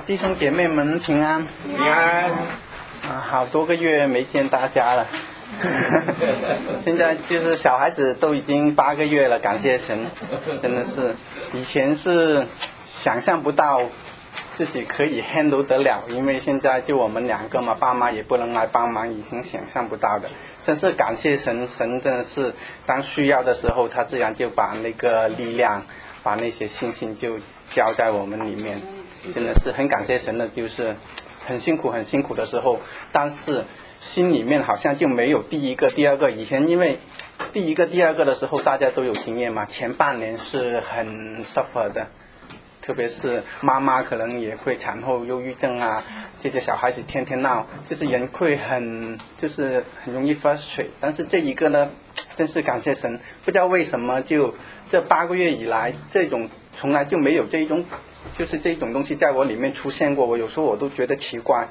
弟兄姐妹们平安。 平安。 好多个月没见大家了。现在就是小孩子都已经8个月了，感谢神，真的是，以前是想象不到自己可以 handle 得了，因为现在就我们2个嘛，爸妈也不能来帮忙，已经想象不到的。真是感谢神，神真的是当需要的时候，他自然就把那个力量，把那些信心就交在我们里面，真的是很感谢神的，就是很辛苦的时候，但是心里面好像就没有第一个第二个。以前因为第一个第二个的时候大家都有经验嘛，前半年是很 suffer 的，特别是妈妈可能也会产后忧郁症啊，这些小孩子天天闹，就是人会很容易 frustrate。 但是这一个呢，真是感谢神，不知道为什么就这8个月以来，这种从来就没有这种东西在我里面出现过，我有时候我都觉得奇怪。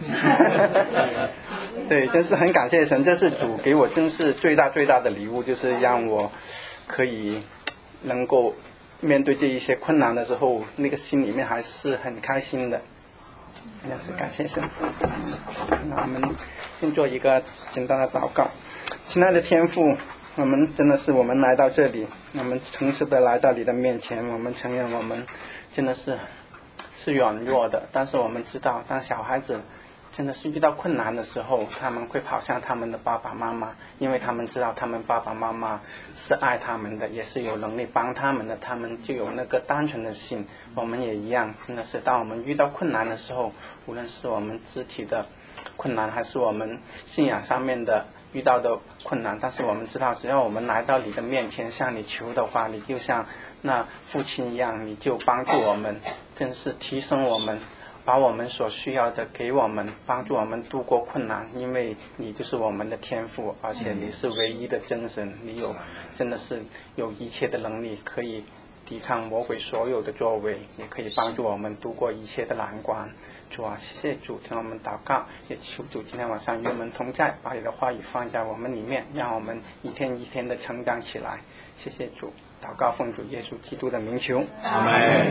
对，真是很感谢神，这是主给我真是最大的礼物，就是让我可以能够面对这一些困难的时候，那个心里面还是很开心的，真是感谢神。那我们先做一个简单的祷告。亲爱的天父，我们真的是我们来到这里，我们诚实的来到你的面前，我们承认我们真的是软弱的，但是我们知道当小孩子真的是遇到困难的时候，他们会跑向他们的爸爸妈妈，因为他们知道他们爸爸妈妈是爱他们的，也是有能力帮他们的，他们就有那个单纯的心。我们也一样，真的是当我们遇到困难的时候，无论是我们肢体的困难还是我们信仰上面的遇到的困难，但是我们知道只要我们来到你的面前向你求的话，你就像那父亲一样，你就帮助我们，真是提升我们，把我们所需要的给我们，帮助我们度过困难，因为你就是我们的天父，而且你是唯一的真神，你真的是有一切的能力，可以抵抗魔鬼所有的作为，也可以帮助我们度过一切的难关。主啊，谢谢主，听我们祷告，也求主今天晚上与我们同在，把你的话语放在我们里面，让我们一天一天的成长起来。谢谢主，祷告奉主耶稣基督的名求， 阿们。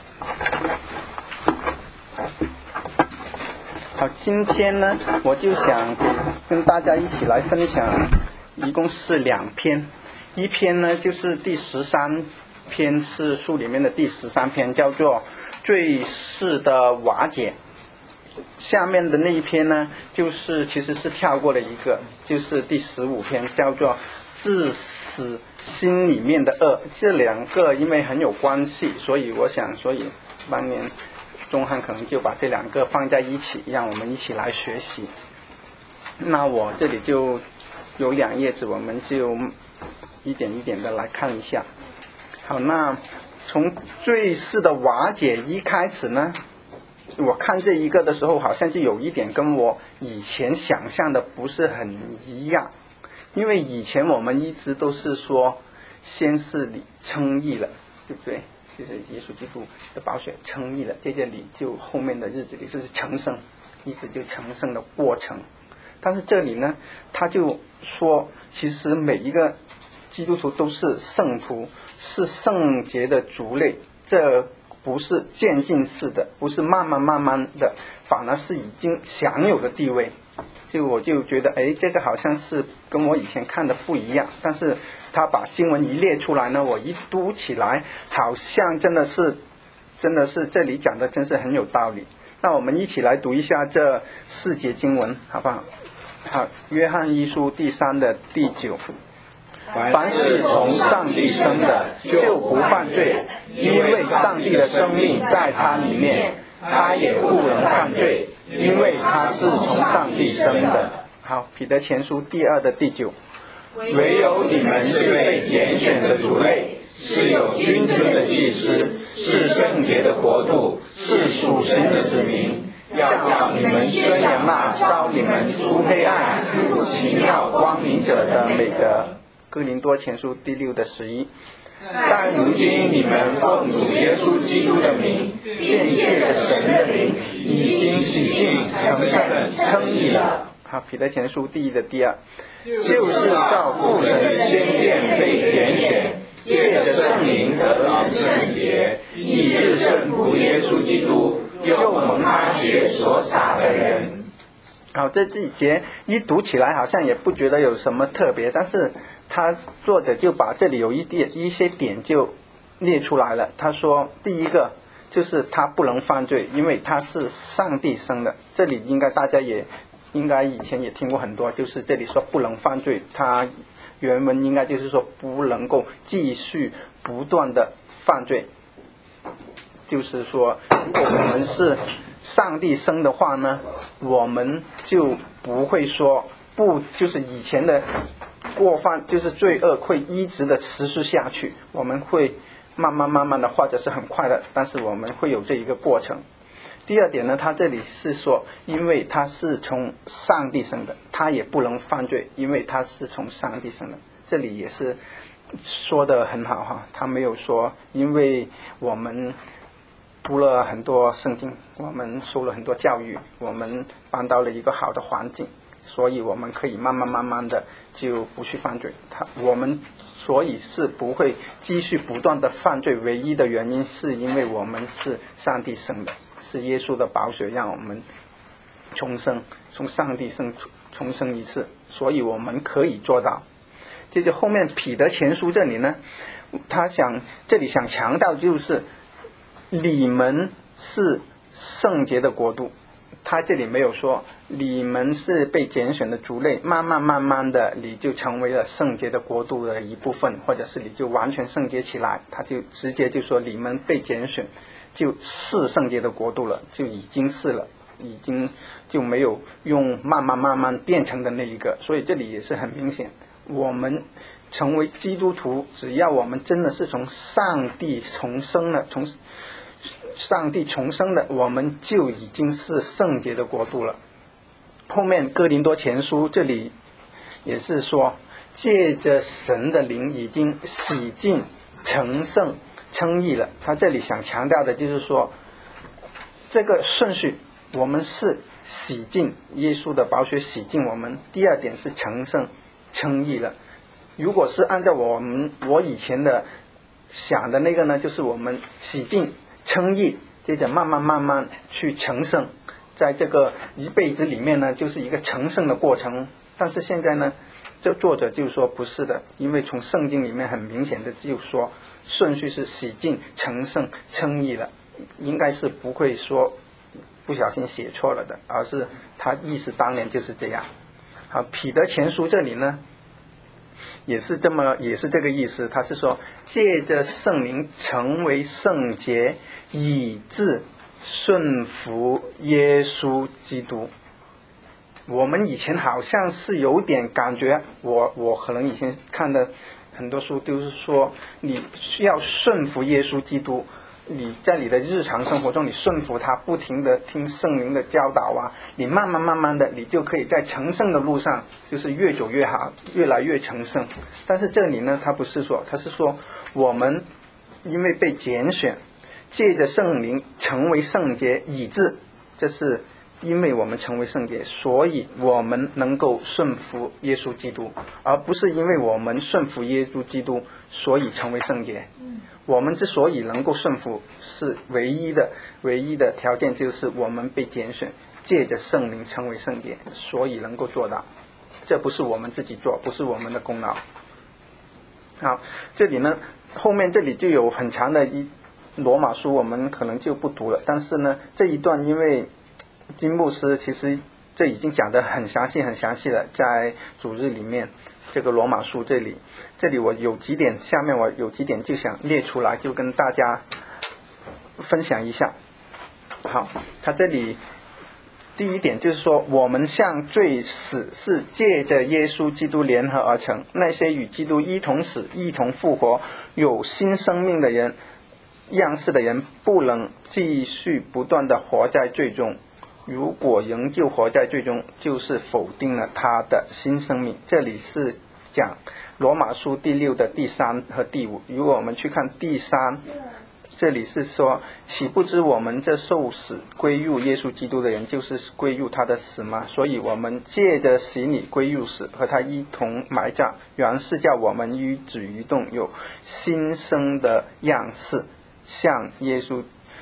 好，今天呢，我就想跟大家一起来分享，一共是2篇。一篇呢就是第13篇，是书里面的第13篇，叫做罪势的瓦解。下面的那一篇呢，其实是跳过了一个，就是第15篇，叫做致死心里面的恶。这2个因为很有关系，所以当年钟汉可能就把这2个放在一起，让我们一起来学习。那我这里就有2页纸，我们就一点一点的来看一下。好，那从罪势的瓦解一开始呢，我看这一个的时候，好像就有一点跟我以前想象的不是很一样。因为以前我们一直都是说，先是你称义了，对不对？就是耶稣基督的宝血称义了，这里就后面的日子里就是成圣，一直就成圣的过程。但是这里呢，他就说，其实每一个基督徒都是圣徒，是圣洁的族类，这不是渐进式的，不是慢慢的，反而是已经享有的地位。我就觉得，这个好像是跟我以前看的不一样。但是他把经文一列出来呢，我一读起来，好像真的是这里讲的真是很有道理。那我们一起来读一下这4节经文，好不好？好，约翰一书第3的第9。凡是从上帝生的，就不犯罪，因为上帝的生命在他里面，他也不能犯罪，因为他是从上帝生的。好，彼得前书第2的第9。 唯有你们是被拣选的族类，是有君尊的祭司，是圣洁的国度，是属神的子民，要叫你们宣扬那召你们出黑暗入奇妙光明者的美德。 哥林多前书第6的11。 但如今你们奉主耶稣基督的名，便借着神的灵，已经洗净成圣称义了。 好，彼得前书第1的第2。 就是照父神先见被拣选，借着圣灵得以圣洁，以致圣父耶稣基督又蒙血所洒的人。 好，这几节一读起来好像也不觉得有什么特别，但是他作者就把这里有一些点就列出来了。他说第一个就是他不能犯罪，因为他是上帝生的。这里应该大家也应该以前也听过很多，就是这里说不能犯罪，他原文应该就是说不能够继续不断的犯罪。就是说如果我们是上帝生的话呢，我们就不会说不，就是以前的过犯，就是罪恶会一直的持续下去，我们会慢慢的或者是很快的，但是我们会有这一个过程。第二点呢，他这里是说因为他是从上帝生的，他也不能犯罪，因为他是从上帝生的。这里也是说得很好哈，他没有说因为我们读了很多圣经，我们受了很多教育，我们搬到了一个好的环境，所以我们可以慢慢的就不去犯罪。我们所以是不会继续不断的犯罪，唯一的原因是因为我们是上帝生的，是耶稣的宝血让我们重生，从上帝重生一次，所以我们可以做到。接着后面彼得前书这里呢，这里想强调就是你们是圣洁的国度。他这里没有说你们是被拣选的族类，慢慢的你就成为了圣洁的国度的一部分，或者是你就完全圣洁起来，他就直接就说你们被拣选就是圣洁的国度了，就已经是了，已经就没有用慢慢变成的那一个。所以这里也是很明显，我们成为基督徒，只要我们真的是从上帝重生了，我们就已经是圣洁的国度了。后面哥林多前书这里也是说借着神的灵已经洗净成圣称义了。他这里想强调的就是说这个顺序，我们是洗净，耶稣的宝血洗净我们。第二点是成圣称义了。如果是按照我以前的想的那个呢，就是我们洗净称义，接着慢慢去成圣，在这个一辈子里面呢，就是一个成圣的过程。但是现在呢，这作者就说不是的，因为从圣经里面很明显的就说顺序是洗净成圣称义了，应该是不会说不小心写错了的，而是他意思当年就是这样。好，彼得前书这里呢也是这个意思，他是说借着圣灵成为圣洁，以致顺服耶稣基督。我们以前好像是有点感觉，我可能以前看的很多书都是说你需要顺服耶稣基督，你在你的日常生活中你顺服他，不停的听圣灵的教导啊，你慢慢的你就可以在成圣的路上就是越走越好，越来越成圣。但是这里呢他不是说，他是说我们因为被拣选，借着圣灵成为圣洁，以致这是因为我们成为圣洁，所以我们能够顺服耶稣基督，而不是因为我们顺服耶稣基督所以成为圣洁。我们之所以能够顺服，是唯一的条件就是我们被拣选，借着圣灵成为圣洁，所以能够做到。这不是我们自己做，不是我们的功劳。好，这里呢后面这里就有很长的罗马书，我们可能就不读了。但是呢这一段因为金牧师其实这已经讲得很详细了，在主日里面这个罗马书这里我有几点，下面我有几点就想列出来，就跟大家分享一下。好，他这里第一点就是说我们向罪死是借着耶稣基督联合而成，那些与基督一同死一同复活有新生命的人样式的人，不能继续不断的活在罪中，如果仍旧活在罪中，就是否定了他的新生命。这里是讲罗马书第6的第3和第5。如果我们去看第3，这里是说岂不知我们这受死归入耶稣基督的人，就是归入他的死吗？所以我们借着洗礼归入死，和他一同埋葬，原是叫我们与子与动有新生的样式，像耶稣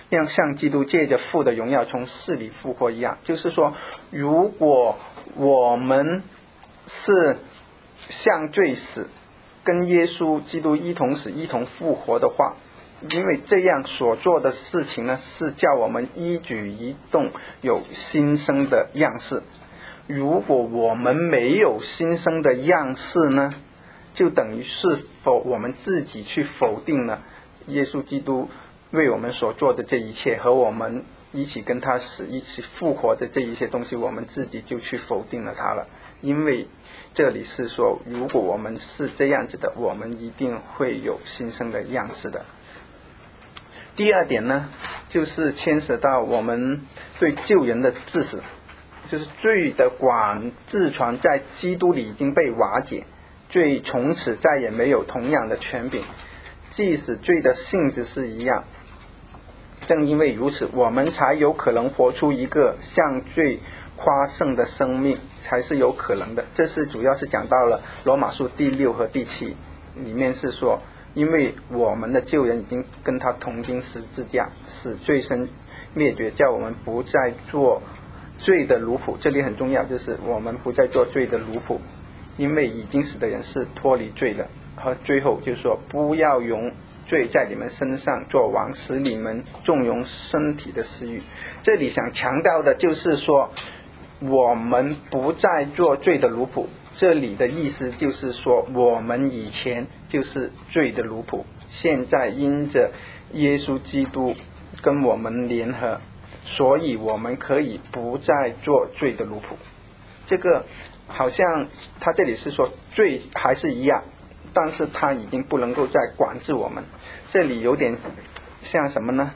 要像基督借着父的荣耀从死里复活一样。就是说，如果我们是像罪死，跟耶稣基督一同死一同复活的话，因为这样所做的事情呢，是叫我们一举一动有新生的样式。如果我们没有新生的样式呢，就等于是我们自己去否定了耶稣基督为我们所做的这一切，和我们一起跟他死一起复活的这一些东西，我们自己就去否定了他了。因为这里是说，如果我们是这样子的，我们一定会有新生的样式的。第二点呢，就是牵涉到我们对救人的治死，就是罪的管治权在基督里已经被瓦解，罪从此再也没有同样的权柄，即使罪的性质是一样。正因为如此，我们才有可能活出一个向罪夸胜的生命，才是有可能的。这是主要是讲到了罗马书第6和第7里面是说，因为我们的救人已经跟他同钉十字架，使罪身灭绝，叫我们不再做罪的奴仆。这里很重要，就是我们不再做罪的奴仆，因为已经死的人是脱离罪了。和最后就是说，不要容罪在你们身上做王，使你们纵容身体的私欲。这里想强调的就是说，我们不再做罪的奴仆。这里的意思就是说，我们以前就是罪的奴仆，现在因着耶稣基督跟我们联合，所以我们可以不再做罪的奴仆。这个好像他这里是说罪还是一样，但是他已经不能够再管制我们。这里有点像什么呢？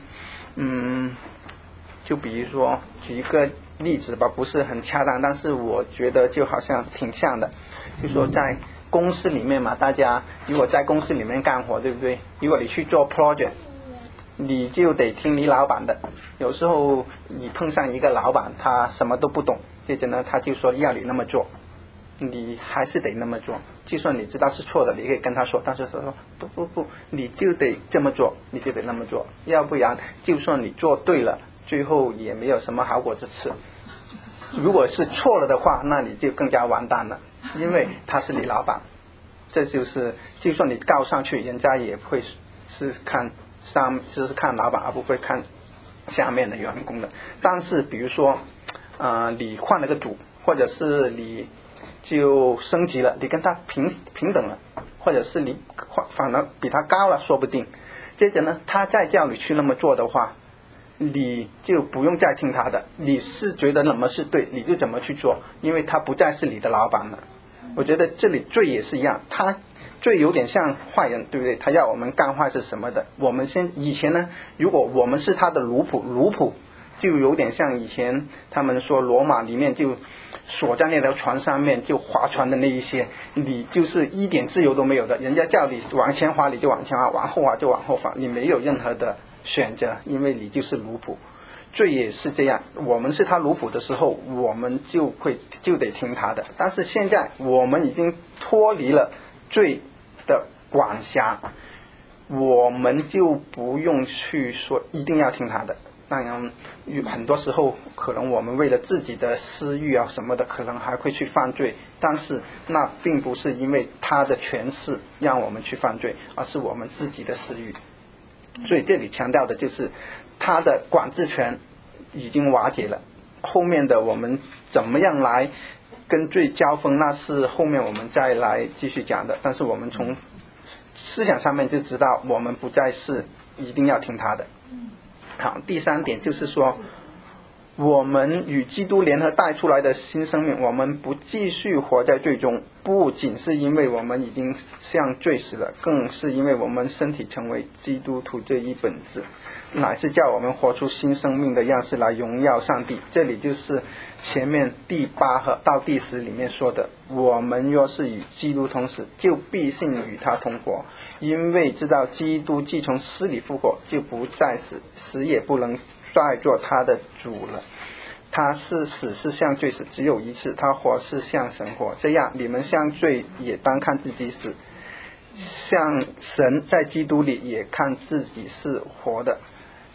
就比如说举一个例子吧，不是很恰当，但是我觉得就好像挺像的。就说在公司里面嘛，大家如果在公司里面干活，对不对？如果你去做 project， 你就得听你老板的。有时候你碰上一个老板，他什么都不懂，接着呢他就说要你那么做，你还是得那么做。就算你知道是错的，你可以跟他说，但是他说不，你就得这么做，你就得那么做，要不然就算你做对了，最后也没有什么好果子吃。如果是错了的话，那你就更加完蛋了，因为他是你老板。这就是就算你告上去，人家也会是看就是看老板，而不会看下面的员工的。但是比如说你换了个组，或者是你就升级了，你跟他平等了，或者是你反而比他高了说不定。接着呢，他再叫你去那么做的话，你就不用再听他的，你是觉得什么是对你就怎么去做，因为他不再是你的老板了。我觉得这里罪也是一样，他罪有点像坏人，对不对？他要我们干坏事什么的。我们以前呢，如果我们是他的奴仆就有点像以前他们说罗马里面就锁在那条船上面就划船的那一些，你就是一点自由都没有的，人家叫你往前划你就往前划，往后划就往后划，你没有任何的选择，因为你就是奴仆。罪也是这样，我们是他奴仆的时候，我们就得听他的。但是现在我们已经脱离了罪的管辖，我们就不用去说一定要听他的。当然很多时候可能我们为了自己的私欲啊什么的，可能还会去犯罪，但是那并不是因为他的权势让我们去犯罪，而是我们自己的私欲。所以这里强调的就是他的管制权已经瓦解了，后面的我们怎么样来跟罪交锋，那是后面我们再来继续讲的。但是我们从思想上面就知道，我们不再是一定要听他的。好，第三点就是说，我们与基督联合带出来的新生命，我们不继续活在罪中，不仅是因为我们已经向罪死了，更是因为我们身体成为基督徒这一本质，乃是叫我们活出新生命的样式来荣耀上帝。这里就是前面第8和到第10里面说的，我们若是与基督同死，就必信与他同活，因为知道基督既从死里复活，就不再死，死也不能再做他的主了。他是死是向罪死，只有一次；他活是向神活。这样你们向罪也当看自己死，向神在基督里也看自己是活的。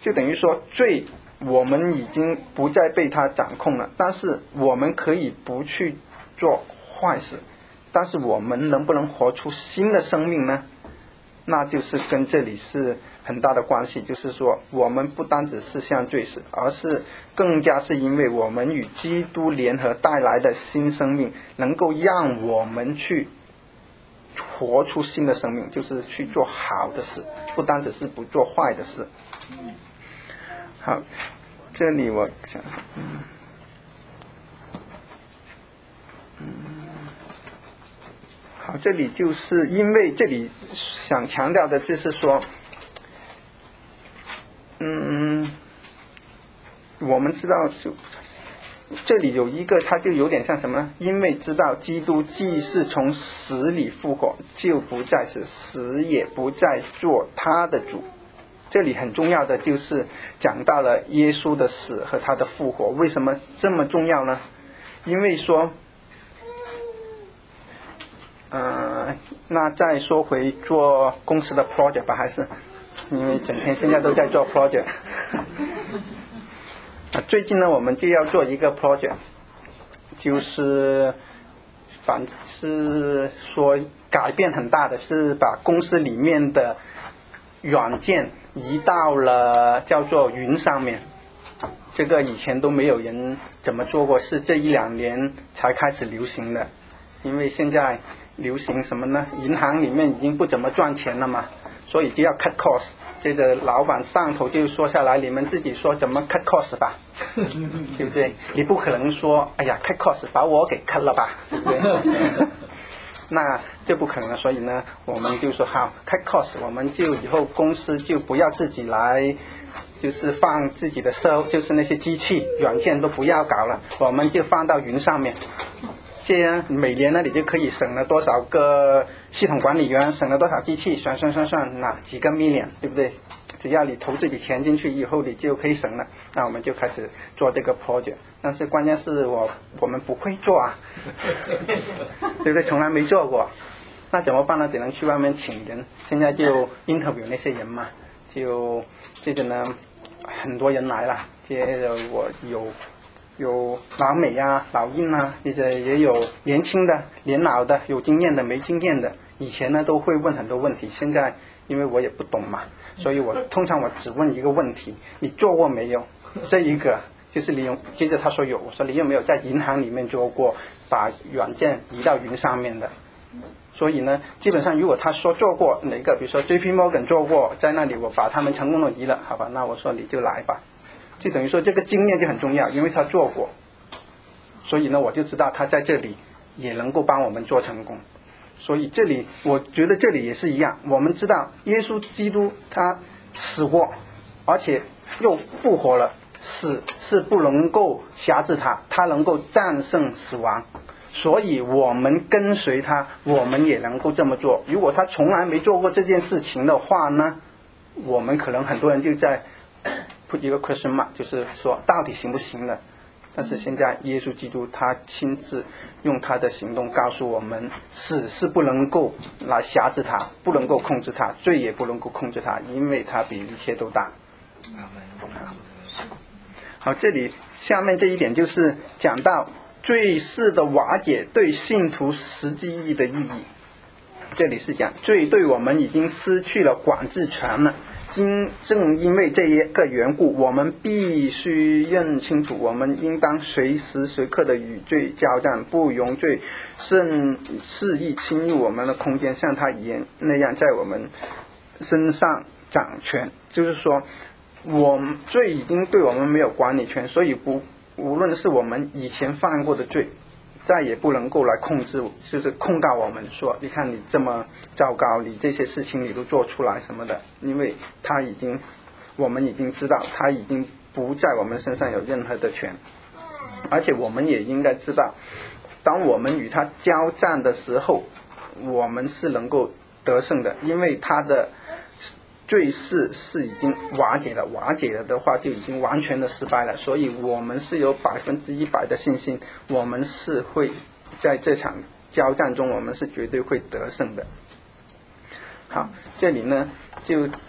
就等于说罪我们已经不再被他掌控了，但是我们可以不去做坏事，但是我们能不能活出新的生命呢？那就是跟这里是很大的关系，就是说我们不单只是像罪死，而是更加是因为我们与基督联合带来的新生命，能够让我们去活出新的生命，就是去做好的事，不单只是不做坏的事。好，这里我想想，好，这里就是因为这里想强调的就是说，我们知道这里有一个，它就有点像什么呢？因为知道基督既是从死里复活，就不再是死，也不再做他的主。这里很重要的就是讲到了耶稣的死和他的复活。为什么这么重要呢？因为说那再说回做公司的 project 吧，还是因为整天现在都在做 project 最近呢我们就要做一个 project， 就是反是说改变很大的，是把公司里面的软件移到了叫做云上面。这个以前都没有人怎么做过，是这1-2年才开始流行的。因为现在流行什么呢？银行里面已经不怎么赚钱了嘛，所以就要 cut cost。这个老板上头就说下来，你们自己说怎么 cut cost 吧，对不对？你不可能说哎呀 cut cost 把我给 cut 了吧，对不对？那这不可能，所以呢我们就说好 cut cost， 我们就以后公司就不要自己来，就是放自己的就是那些机器软件都不要搞了，我们就放到云上面。这样每年呢你就可以省了多少个系统管理员，省了多少机器，算那几个 million， 对不对？只要你投这笔钱进去以后你就可以省了。那我们就开始做这个 project， 但是关键是我们不会做啊对不对？从来没做过，那怎么办呢？只能去外面请人，现在就 interview 那些人嘛，就这个呢很多人来了，接着我有老美啊老印啊，也有年轻的年老的，有经验的没经验的。以前呢都会问很多问题，现在因为我也不懂嘛，所以通常我只问一个问题，你做过没有？这一个就是接着他说有，我说你有没有在银行里面做过把软件移到云上面的？所以呢基本上如果他说做过哪个，比如说 JP Morgan 做过，在那里我把他们成功的移了，好吧，那我说你就来吧。就等于说这个经验就很重要，因为他做过，所以呢我就知道他在这里也能够帮我们做成功。所以这里我觉得这里也是一样，我们知道耶稣基督他死过而且又复活了，死是不能够辖制他，他能够战胜死亡，所以我们跟随他，我们也能够这么做。如果他从来没做过这件事情的话呢，我们可能很多人就在put 一个 question mark， 就是说到底行不行的。但是现在耶稣基督他亲自用他的行动告诉我们，死是不能够来辖制他，不能够控制他，罪也不能够控制他，因为他比一切都大。好，这里下面这一点就是讲到罪世的瓦解对信徒实际意义的意义。这里是讲罪对我们已经失去了管制权了，正因为这一个缘故，我们必须认清楚，我们应当随时随刻的与罪交战，不容罪肆意侵入我们的空间，像他那样在我们身上掌权。就是说罪已经对我们没有管理权，所以无论是我们以前犯过的罪，再也不能够来控制，就是控告我们说你看你这么糟糕，你这些事情你都做出来什么的。因为我们已经知道他已经不在我们身上有任何的权。而且我们也应该知道，当我们与他交战的时候，我们是能够得胜的，因为他的罪是已经瓦解了，瓦解了的话就已经完全的失败了。所以我们是有100%的信心，我们是会在这场交战中，我们是绝对会得胜的。好，这里呢就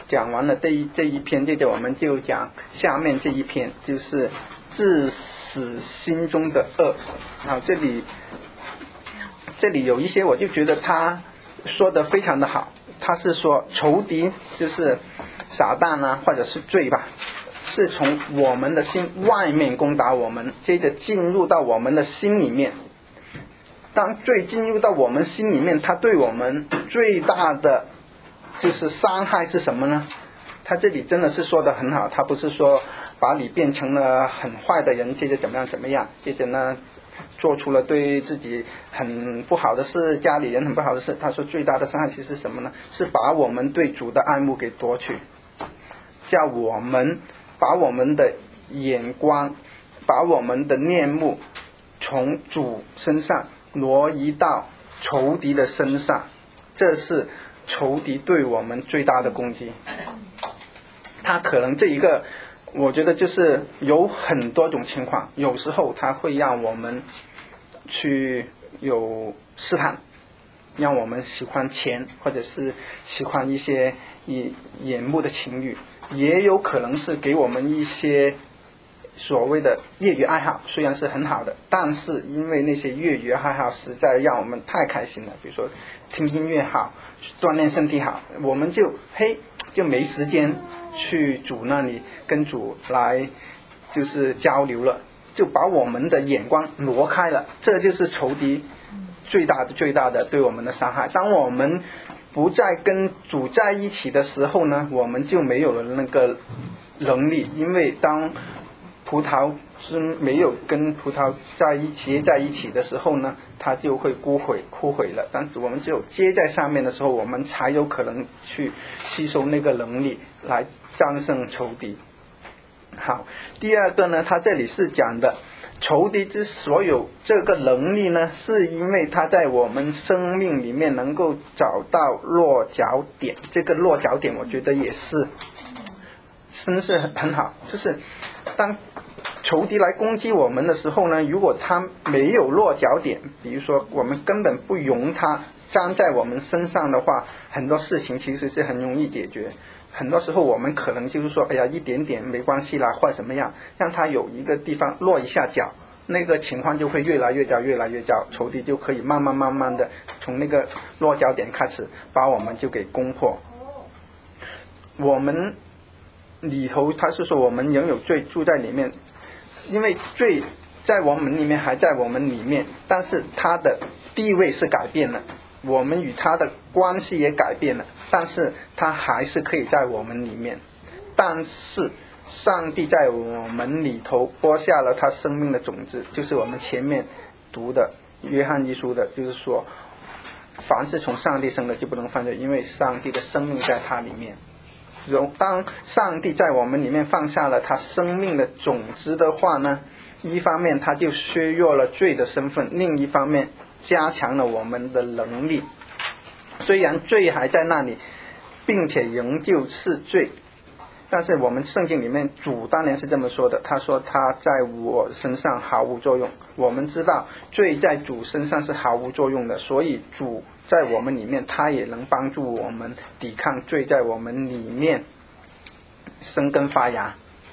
讲完了这一篇，接着我们就讲下面这一篇，就是致死心中的恶。好，这里有一些我就觉得他说的非常的好，他是说仇敌就是撒旦啊，或者是罪吧，是从我们的心外面攻打我们，接着进入到我们的心里面。当罪进入到我们心里面，它对我们最大的就是伤害是什么呢？他这里真的是说的很好，他不是说把你变成了很坏的人，接着怎么样，接着呢做出了对自己很不好的事，家里人很不好的事。他说最大的伤害其实是什么呢？是把我们对主的爱慕给夺去，叫我们把我们的眼光，把我们的面目从主身上挪移到仇敌的身上，这是仇敌对我们最大的攻击。他可能这一个我觉得就是有很多种情况，有时候他会让我们去有试探，让我们喜欢钱，或者是喜欢一些眼目的情欲，也有可能是给我们一些所谓的业余爱好，虽然是很好的，但是因为那些业余爱好实在让我们太开心了，比如说听音乐好，锻炼身体好，我们就没时间去主那里跟主来就是交流了，就把我们的眼光挪开了，这就是仇敌最大的对我们的伤害。当我们不再跟主在一起的时候呢，我们就没有了那个能力，因为当葡萄是没有跟葡萄结在一起的时候呢，它就会枯萎了。但是我们只有接在上面的时候，我们才有可能去吸收那个能力来战胜仇敌。好，第二个呢，他这里是讲的仇敌之所有这个能力呢，是因为他在我们生命里面能够找到落脚点。这个落脚点我觉得也是真是很好，就是当仇敌来攻击我们的时候呢，如果他没有落脚点，比如说我们根本不容他站在我们身上的话，很多事情其实是很容易解决。很多时候我们可能就是说，哎呀，一点点没关系啦，或怎么样，让他有一个地方落一下脚，那个情况就会越来越糟，仇敌就可以慢慢的从那个落脚点开始把我们就给攻破。我们里头他是说我们仍有罪住在里面，因为罪在我们里面还在我们里面，但是他的地位是改变了，我们与他的关系也改变了，但是他还是可以在我们里面。但是上帝在我们里头播下了他生命的种子，就是我们前面读的约翰一书的，就是说凡是从上帝生的就不能犯罪，因为上帝的生命在他里面。当上帝在我们里面放下了他生命的种子的话呢，一方面他就削弱了罪的身份，另一方面加强了我们的能力。虽然罪还在那里，并且仍旧是罪，但是我们圣经里面主当然是这么说的，他说他在我身上毫无作用。我们知道罪在主身上是毫无作用的，所以主在我们里面他也能帮助我们抵抗罪在我们里面生根发芽。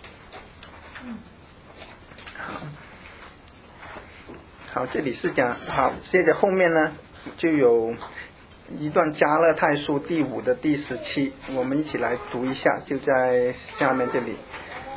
好，这里是讲好，接着后面呢就有一段加勒太书第5的第17，我们一起来读一下，就在下面这里。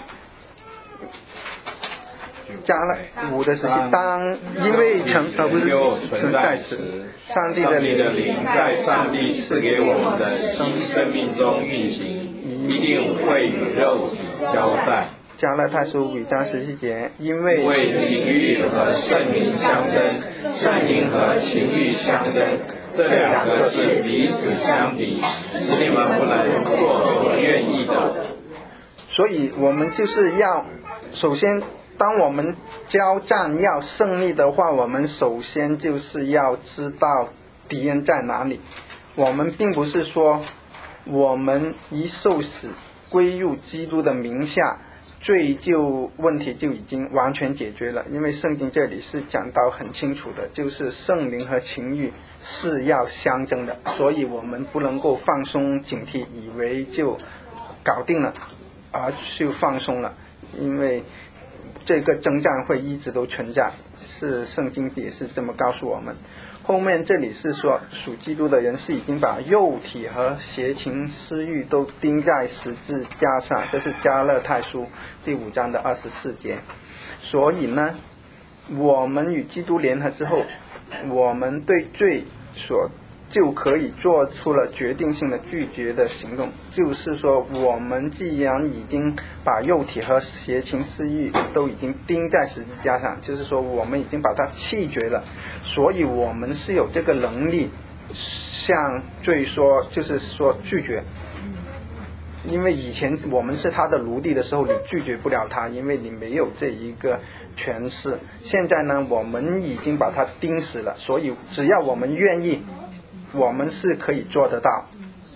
加勒5的17，当因为不是存在时，上帝的灵在上帝赐给我们的新生命中运行，一定会与肉体交战。 加勒太书5章17节，因为情欲和圣灵相争，圣灵和情欲相争，这两个是彼此相敌，使你们不能做所愿意的。 所以我们就是要首先当我们交战要胜利的话，我们首先就是要知道敌人在哪里。我们并不是说我们一受死归入基督的名下，罪问题就已经完全解决了，因为圣经这里是讲到很清楚的，就是圣灵和情欲是要相争的，所以我们不能够放松警惕，以为就搞定了，而就放松了，因为这个征战会一直都存在，是圣经也是这么告诉我们。后面这里是说属基督的人是已经把肉体和邪情私欲都钉在十字架上，这是加勒太书第5章的24节。所以呢，我们与基督联合之后，我们对罪就可以做出了决定性的拒绝的行动，就是说我们既然已经把肉体和邪情私欲都已经钉在十字架上，就是说我们已经把它弃绝了，所以我们是有这个能力向罪说，就是说拒绝。因为以前我们是他的奴隶的时候，你拒绝不了他，因为你没有这一个权势。现在呢，我们已经把他钉死了，所以只要我们愿意，我们是可以做得到。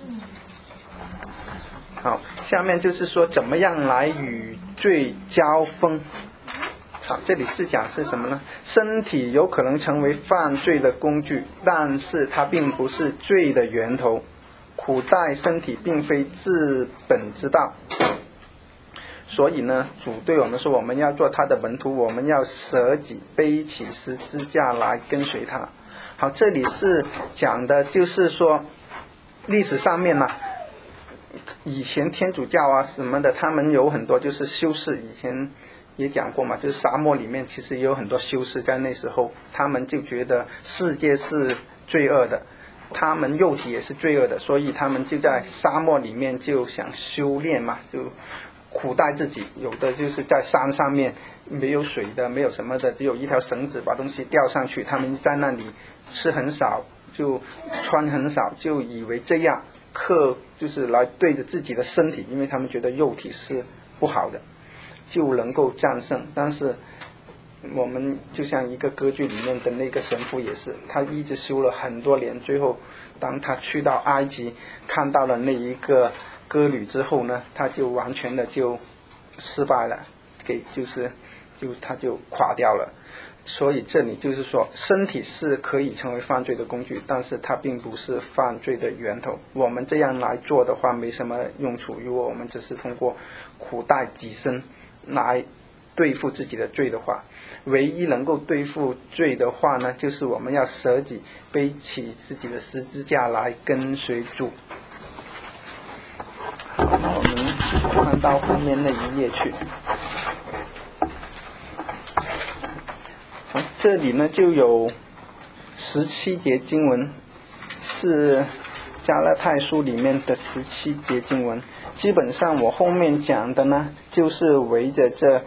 好，下面就是说怎么样来与罪交锋。好，这里是讲是什么呢？身体有可能成为犯罪的工具，但是它并不是罪的源头。苦待身体并非治本之道，所以呢，主对我们说，我们要做他的门徒，我们要舍己背起十字架来跟随他。好，这里是讲的就是说历史上面呢，以前天主教啊什么的，他们有很多就是修士，以前也讲过嘛，就是沙漠里面其实也有很多修士，在那时候他们就觉得世界是罪恶的，他们肉体也是罪恶的，所以他们就在沙漠里面就想修炼嘛，就苦待自己。有的就是在山上面没有水的，没有什么的，只有一条绳子把东西吊上去，他们在那里吃很少，就穿很少，就以为这样就是来对着自己的身体，因为他们觉得肉体是不好的，就能够战胜。但是我们就像一个歌剧里面的那个神父也是，他一直修了很多年，最后当他去到埃及看到了那一个歌女之后呢，他就完全的就失败了，他就垮掉了。所以这里就是说，身体是可以成为犯罪的工具，但是它并不是犯罪的源头。我们这样来做的话没什么用处，如果我们只是通过苦待己身来对付自己的罪的话，唯一能够对付罪的话呢，就是我们要舍己背起自己的十字架来跟随主。好，我们看到后面那一页去。这里呢就有17节经文，是加拉太书里面的17节经文。基本上我后面讲的呢，就是围着这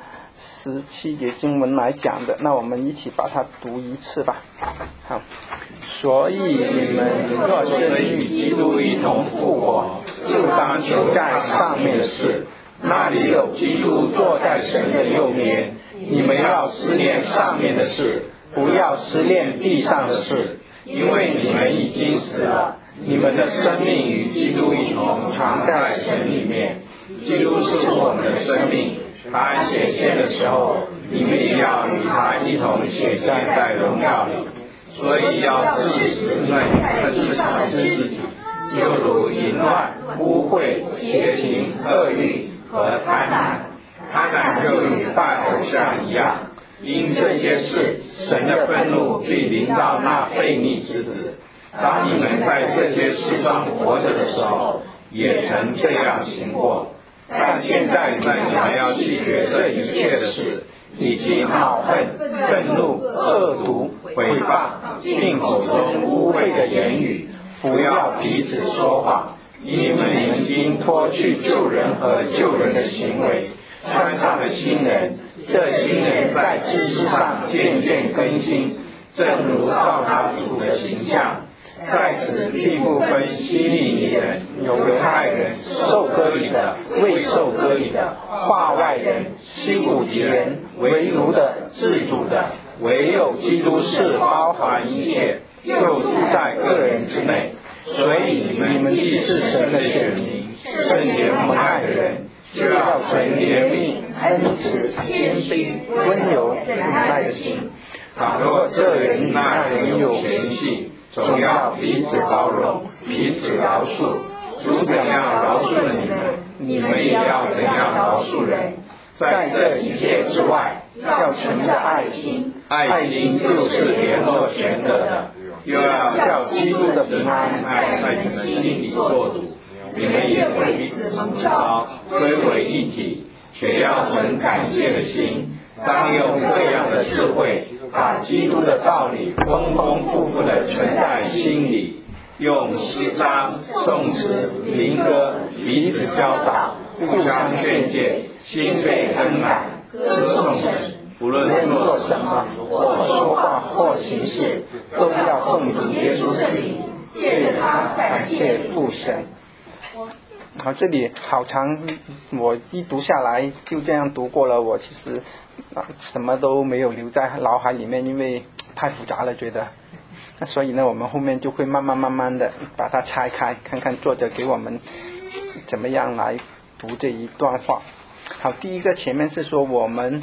17节经文来讲的。那我们一起把它读一次吧。好，所以你们若真与基督一同复活，就当求在上面的事，那里有基督坐在神的右边。你们要思念上面的事，不要思念地上的事，因为你们已经死了，你们的生命与基督一同藏在神里面。基督是我们的生命，他显现的时候，你们也要与他一同显现在荣耀里。所以要治死你们地上的肢体，就如淫乱、污秽、邪情、恶欲和贪婪。贪婪就与拜偶像一样，因这些事，神的愤怒必临到那悖逆之子。当你们在这些事上活着的时候，也曾这样行过。但现在你们还要拒绝这一切的事，以及恼恨、愤怒、恶毒、毁谤，并口中污秽的言语，不要彼此说谎，因为你们已经脱去旧人和旧人的行为，穿上了新人。这新人在知识上渐渐更新，正如照他主的形象。在此并不分希利尼人、犹太人、受割礼的、未受割礼的、化外人、西古提人、为奴的、自主的，唯有基督是包含一切，又住在个人之内。所以你们既是神的选民，圣洁蒙爱的人，就要存怜悯、恩慈、谦卑、温柔、忍耐的心。倘若这人与那人有嫌隙，总要彼此包容，彼此饶恕。主怎样饶恕了你们， 你们也要怎样饶恕人。在这一切之外，要存着爱心，爱心就是联络全德的。又要叫基督的平安在你们心里做主，你们也为此蒙召，归为一体，且要存感谢的心，当用各样的智慧，把基督的道理丰丰富富地存在心里，用诗章、颂词、灵歌彼此教导，互相劝诫，心被恩满，歌颂神。无论做什么，或说话，或行事，都要奉主耶稣的名，借着他感谢父神。 好，这里好长，我一读下来就这样读过了。我其实什么都没有留在脑海里面，因为太复杂了，觉得。那所以呢，我们后面就会慢慢的把它拆开，看看作者给我们怎么样来读这一段话。好，第一个前面是说我们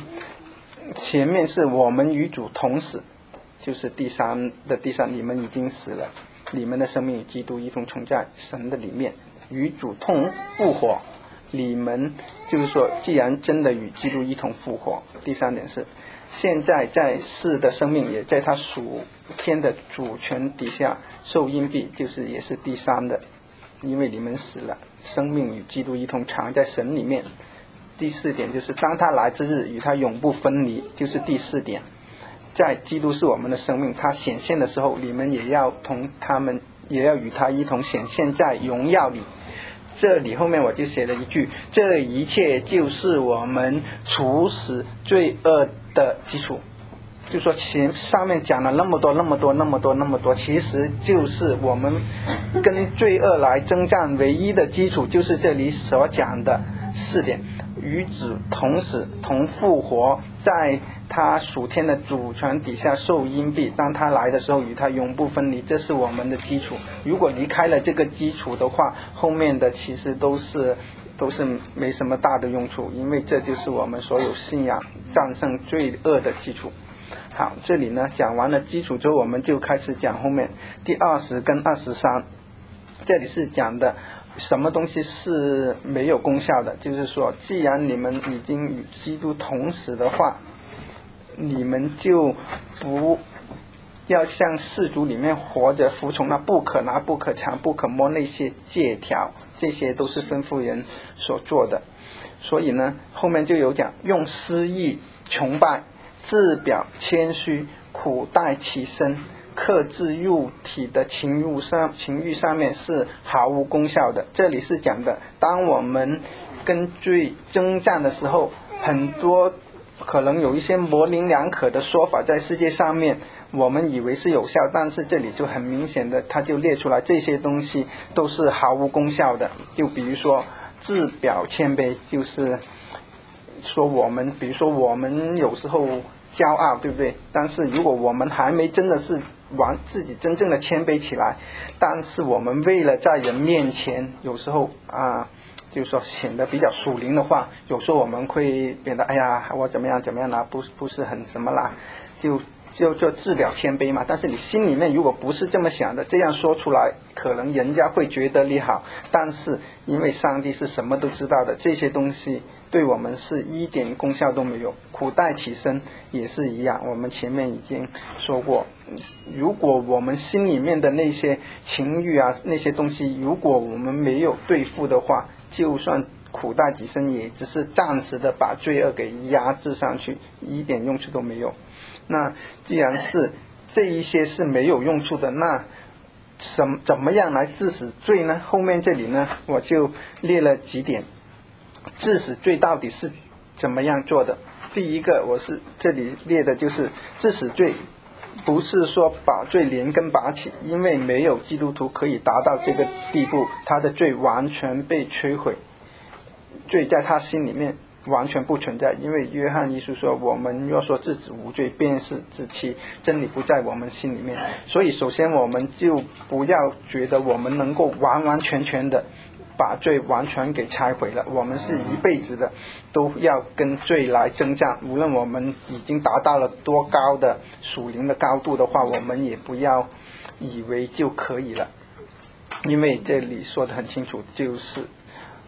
与主同死，就是第三，你们已经死了，你们的生命与基督一同存在神的里面，与主同复活。你们就是说，既然真的与基督一同复活。第三点是，现在在世的生命也在他属天的主权底下受荫蔽，就是也是第三的，因为你们死了，生命与基督一同藏在神里面。第四点就是当他来之日与他永不分离，就是第四点，在基督是我们的生命，他显现的时候，你们也要与他一同显现在荣耀里。这里后面我就写了一句，这一切就是我们处死罪恶的基础。就说上面讲了那么多，其实就是我们跟罪恶来征战唯一的基础，就是这里所讲的4点，与主同死同复活，在他属天的主权底下受荫蔽，当他来的时候与他永不分离，这是我们的基础。如果离开了这个基础的话，后面的其实都是没什么大的用处，因为这就是我们所有信仰战胜罪恶的基础。好，这里呢讲完了基础之后，我们就开始讲后面第20跟23。这里是讲的什么东西是没有功效的，就是说既然你们已经与基督同死的话，你们就不要像世俗里面活着服从那不可拿、不可尝、不可摸那些戒条，这些都是吩咐人所做的。所以呢后面就有讲，用私意崇拜，自表谦虚，苦待己身，克制肉体的情欲上面是毫无功效的。这里是讲的，当我们跟罪征战的时候，很多可能有一些模棱两可的说法在世界上面，我们以为是有效，但是这里就很明显的他就列出来这些东西都是毫无功效的。就比如说自表谦卑，就是说比如说我们有时候骄傲，对不对？但是如果我们还没真的是自己真正的谦卑起来，但是我们为了在人面前有时候就是说显得比较属灵的话，有时候我们会变得哎呀我怎么样啦，不是很什么啦，就自表谦卑嘛。但是你心里面如果不是这么想的，这样说出来可能人家会觉得你好，但是因为上帝是什么都知道的，这些东西对我们是一点功效都没有。苦待己身也是一样，我们前面已经说过，如果我们心里面的那些情欲那些东西，如果我们没有对付的话，就算苦待己身也只是暂时的把罪恶给压制上去，一点用处都没有。那既然是这一些是没有用处的，那怎么样来治死罪呢？后面这里呢我就列了几点，治死罪到底是怎么样做的。第一个我是这里列的就是治死罪不是说把罪连根拔起，因为没有基督徒可以达到这个地步，他的罪完全被摧毁，罪在他心里面完全不存在。因为约翰一书说，我们若说自己无罪，便是自欺，真理不在我们心里面。所以首先我们就不要觉得我们能够完完全全的把罪完全给拆毁了，我们是一辈子的都要跟罪来征战。无论我们已经达到了多高的属灵的高度的话，我们也不要以为就可以了。因为这里说得很清楚，就是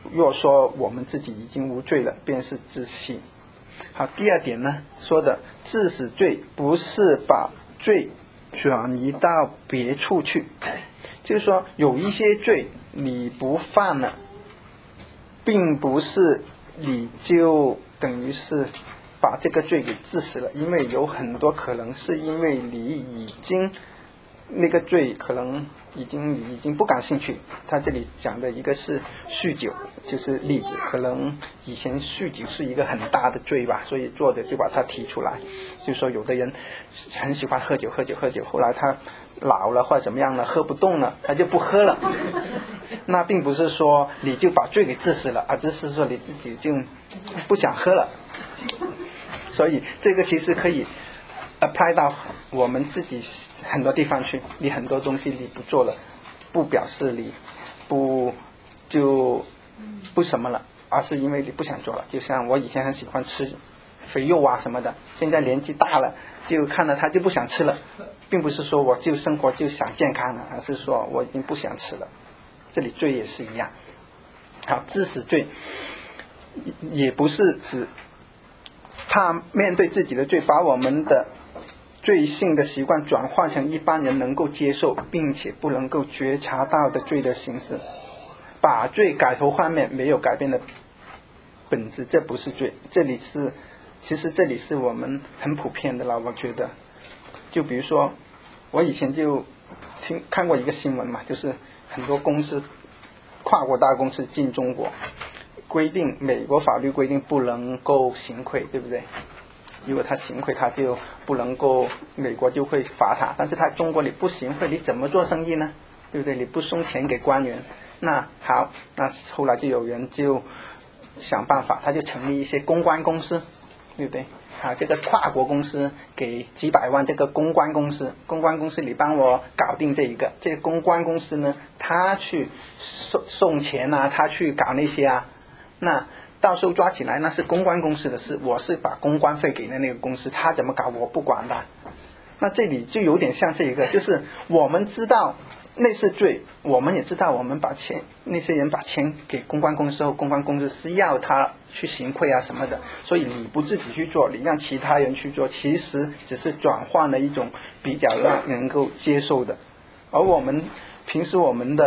若说我们自己已经无罪了，便是自欺。好，第二点呢，说的致死罪不是把罪转移到别处去，就是说有一些罪你不犯了，并不是你就等于是把这个罪给致死了，因为有很多可能是因为你已经那个罪可能已经不感兴趣。他这里讲的一个是酗酒，就是例子，可能以前酗酒是一个很大的罪吧，所以作者就把它提出来，就是说有的人很喜欢喝酒，后来他老了或者怎么样了，喝不动了，他就不喝了。那并不是说你就把罪给致死了，而只是说你自己就不想喝了。所以这个其实可以apply到我们自己很多地方去，你很多东西你不做了，不表示你不什么了，而是因为你不想做了。就像我以前很喜欢吃肥肉啊什么的，现在年纪大了就看了它就不想吃了，并不是说我就生活就想健康了，而是说我已经不想吃了。这里罪也是一样。好，致死罪也不是指他面对自己的罪，把我们的罪性的习惯转换成一般人能够接受并且不能够觉察到的罪的形式，把罪改头换面，没有改变的本质，这不是罪。其实这里是我们很普遍的了，我觉得。就比如说我以前就看过一个新闻嘛，就是很多公司跨国大公司进中国，规定美国法律规定不能够行贿，对不对？如果他行贿，他就不能够，美国就会罚他。但是他中国你不行贿，你怎么做生意呢？对不对？你不送钱给官员，那好，那后来就有人就想办法，他就成立一些公关公司，对不对？啊，这个跨国公司给几百万，这个公关公司你帮我搞定这个公关公司呢，他去送钱啊，他去搞那些啊，那到时候抓起来那是公关公司的事，我是把公关费给了那个公司，他怎么搞我不管的。那这里就有点像这个，就是我们知道那是罪，我们也知道我们把钱，那些人把钱给公关公司后，公关公司是要他去行贿啊什么的，所以你不自己去做，你让其他人去做，其实只是转换了一种比较让能够接受的。而我们平时我们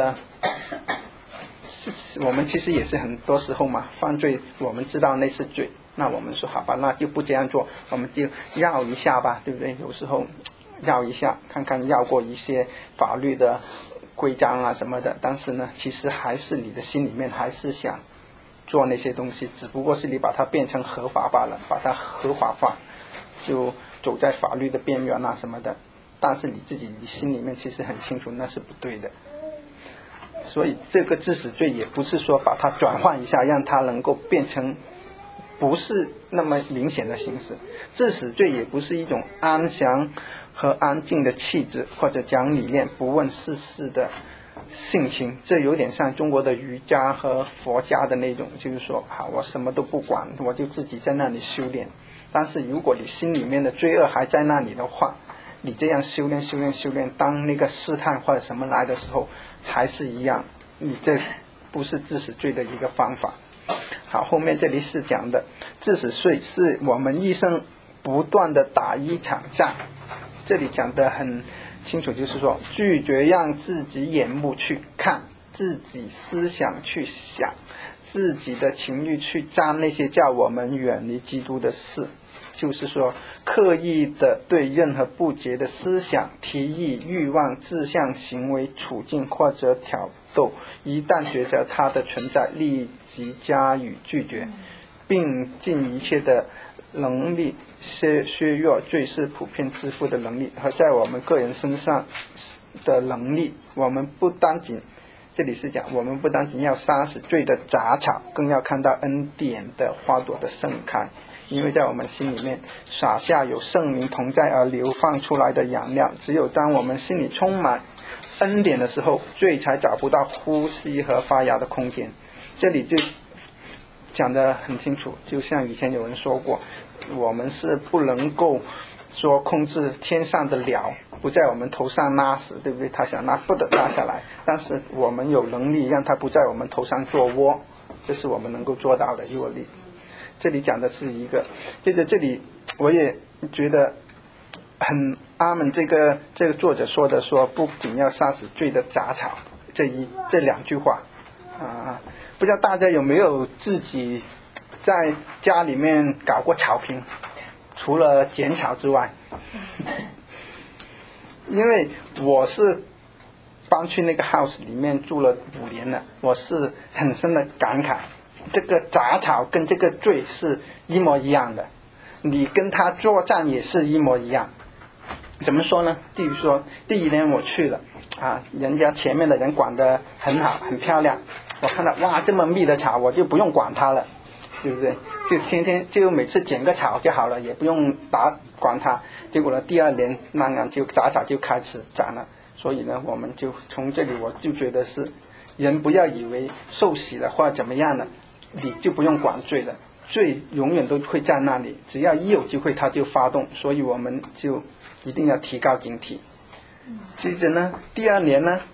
其实也是很多时候嘛，犯罪我们知道那是罪，那我们说好吧，那就不这样做，我们就绕一下吧，对不对？有时候绕一下，看看绕过一些法律的规章啊什么的，但是呢，其实还是你的心里面还是想做那些东西，只不过是你把它变成合法罢了，把它合法化，就走在法律的边缘啊什么的，但是你心里面其实很清楚那是不对的。所以这个致死罪也不是说把它转换一下，让它能够变成不是那么明显的形式。致死罪也不是一种安详和安静的气质，或者讲理念不问世事的性情，这有点像中国的儒家和佛家的那种，就是说好，我什么都不管，我就自己在那里修炼。但是如果你心里面的罪恶还在那里的话，你这样修炼，当那个试探或者什么来的时候还是一样，你这不是致死罪的一个方法。好，后面这里是讲的致死罪是我们一生不断的打一场仗，这里讲得很清楚，就是说拒绝让自己眼目去看，自己思想去想，自己的情欲去沾那些叫我们远离基督的事，就是说刻意的对任何不洁的思想、提议、欲望、志向、行为、处境或者挑逗，一旦觉得它的存在，立即加以拒绝，并尽一切的能力削弱罪是普遍支付的能力和在我们个人身上的能力。我们不单仅，这里是讲我们不单仅要杀死罪的杂草，更要看到恩典的花朵的盛开，因为在我们心里面撒下有圣灵同在而流放出来的养料。只有当我们心里充满恩典的时候，罪才找不到呼吸和发芽的空间。这里就讲得很清楚，就像以前有人说过，我们是不能够说控制天上的鸟不在我们头上拉屎，对不对？他想拉不得拉下来，但是我们有能力让它不在我们头上做窝， 这是我们能够做到的。如果你这里讲的是一个，接着这里我也觉得很阿门，这个作者说的说不仅要杀死罪的杂草，这两句话啊，不知道大家有没有自己在家里面搞过草坪，除了剪草之外。因为我是搬去那个 house 里面住了5年了，我是很深的感慨，这个杂草跟这个罪是一模一样的，你跟他作战也是一模一样。怎么说呢？比如说第一年我去了啊，人家前面的人管得很好很漂亮，我看到哇这么密的草，我就不用管它了，对不对？就天天就每次剪个草就好了，也不用管它。结果呢，第2年那样就杂草就开始长了。所以呢，我们就从这里我就觉得是，人不要以为受洗了或者怎么样了，你就不用管罪了，罪永远都会在那里，只要一有机会它就发动，所以我们就一定要提高警惕。接着呢，第2年呢，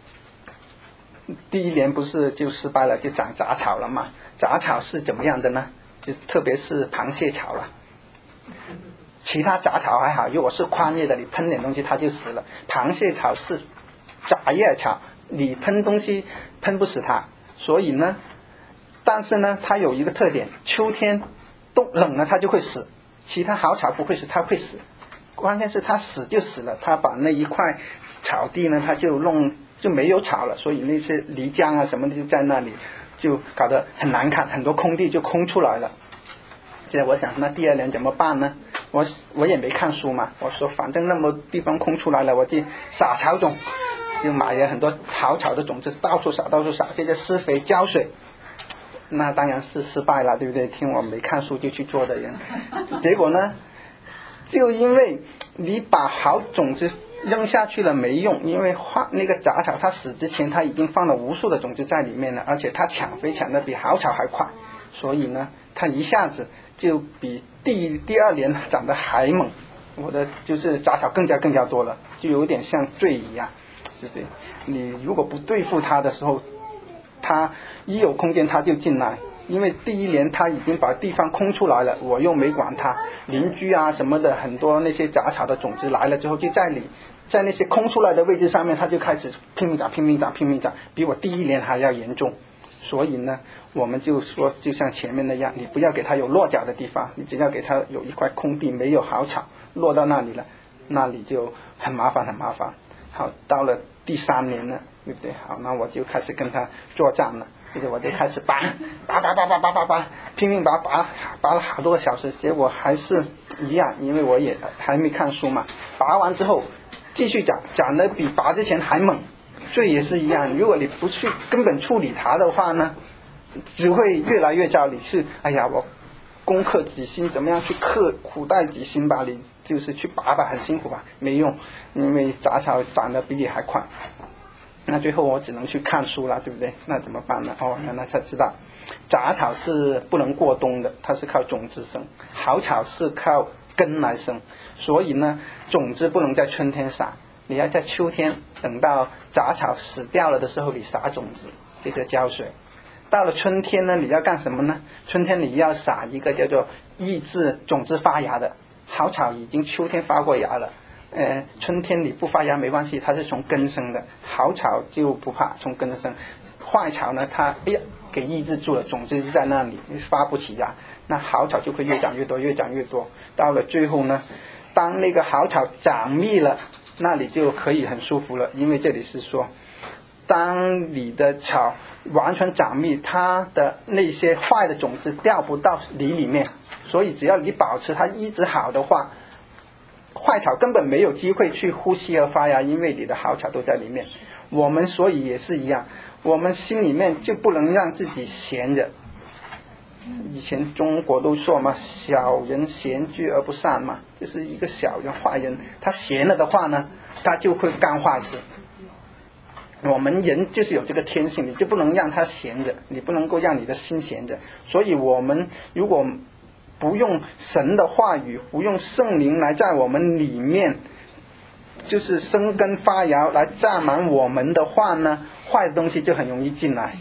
第1年不是就失败了，就长杂草了嘛？杂草是怎么样的呢？就特别是螃蟹草了。其他杂草还好，如果是宽叶的，你喷点东西它就死了。螃蟹草是杂叶草，你喷东西喷不死它。所以呢，但是呢，它有一个特点，秋天冷了它就会死，其他好草不会死，它会死。关键是它死就死了，它把那一块草地呢，它就没有草了，所以那些泥浆啊什么的就在那里，就搞得很难看，很多空地就空出来了。现在我想，那第2年怎么办呢？我也没看书嘛，我说反正那么地方空出来了，我就撒草种，就买了很多好草的种子，到处撒，接着施肥浇水。那当然是失败了，对不对？听我没看书就去做的人，结果呢，就因为你把好种子扔下去了没用，因为那个杂草它死之前它已经放了无数的种子在里面了，而且它抢肥抢得比好草还快，所以呢它一下子就比第2年长得还猛。我的就是杂草更加多了，就有点像罪一样，对不对？你如果不对付它的时候，它一有空间它就进来，因为第1年它已经把地方空出来了，我又没管它，邻居啊什么的很多那些杂草的种子来了之后，就在那些空出来的位置上面，它就开始拼命长，比我第1年还要严重。所以呢，我们就说就像前面那样，你不要给它有落脚的地方，你只要给它有一块空地没有好草，落到那里了，那里就很麻烦。好，到了第3年了，对不对？好，那我就开始跟他作战了，就是我就开始拔，拼命拔了好多个小时，结果还是一样，因为我也还没看书嘛。拔完之后继续长得比拔之前还猛。罪也是一样，如果你不去根本处理它的话呢，只会越来越糟。你是我攻克己心，怎么样去苦待己心吧，你就是去拔很辛苦吧，没用，因为杂草长得比你还快。那最后我只能去看书了，对不对？那怎么办呢？原来才知道杂草是不能过冬的，它是靠种子生，好草是靠根来生，所以呢种子不能在春天撒，你要在秋天等到杂草死掉了的时候，你撒种子，接着浇水。到了春天呢，你要干什么呢？春天你要撒一个叫做抑制种子发芽的。好草已经秋天发过芽了，春天你不发芽没关系，它是从根生的。好草就不怕从根生，坏草呢，它给抑制住了，种子就在那里发不起芽，那好草就会越长越多。到了最后呢，当那个好草长密了，那里就可以很舒服了，因为这里是说，当你的草完全长密，它的那些坏的种子掉不到泥里面，所以只要你保持它一直好的话，坏草根本没有机会去呼吸和发芽，因为你的好草都在里面。我们所以也是一样，我们心里面就不能让自己闲着。以前中国都说嘛，小人闲居而不善嘛，就是一个小人坏人，他闲了的话呢，他就会干坏事。我们人就是有这个天性，你就不能让他闲着，你不能够让你的心闲着。所以我们如果不用神的话语，不用圣灵来在我们里面就是生根发芽来占满我们的话呢，坏的东西就很容易进来。